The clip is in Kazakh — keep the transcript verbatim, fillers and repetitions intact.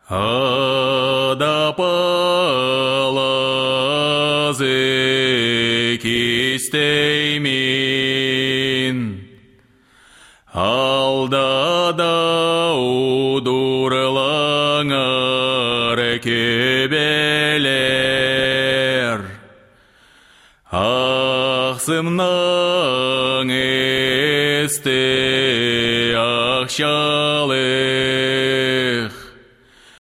Адапалазы кистеймин, алдада удурлаңар кебелер, ақсымнаң есте ақшалы